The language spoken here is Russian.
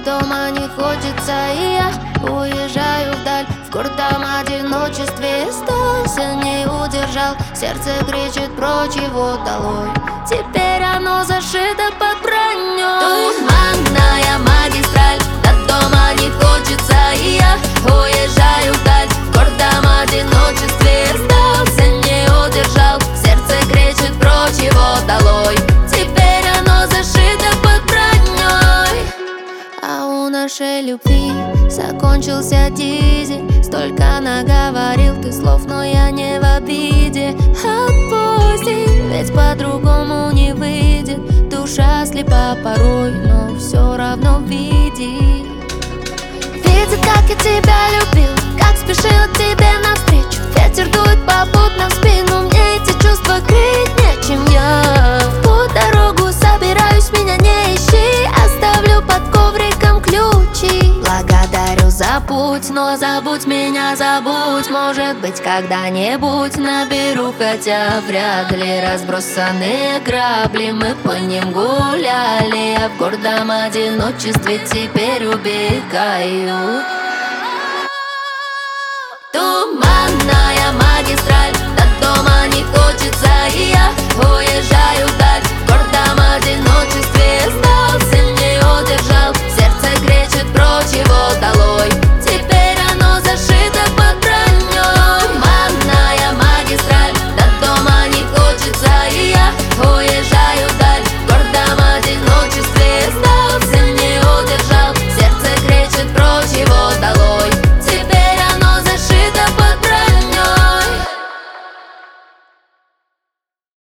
дома не хочется, и я уезжаю вдаль. В гордом одиночестве остался, не удержал. Сердце кричит прочь его долой. Теперь оно зашито под броней. Туманная магистраль, до дома не хочется, и я уезжаю вдаль. В гордом одиночестве остался, не удержал. Сердце кричит прочь его долой. Теперь оно зашито под броней. А у нашей любви закончился дизель. Столько наговорил ты слов, но я не в обиде. Отпусти, ведь по-другому не выйдет. Душа слепа порой, но все равно видит. Видит, как я тебя любил, как спешил к тебе навстречу. Ветер дует попутно в спину, мне эти чувства крыть нечем. Я в путь дорогу собираюсь, меня не ищи. Оставлю под ковриком ключи. Благодарю за путь, но забудь меня, забудь. Может быть, когда-нибудь наберу, хотя вряд ли. Разбросанные грабли, мы по ним гуляли. А в гордом одиночестве теперь убегаю. Туманная магистраль, до дома не хочется, и я уезжаю вдаль. В гордом одиночестве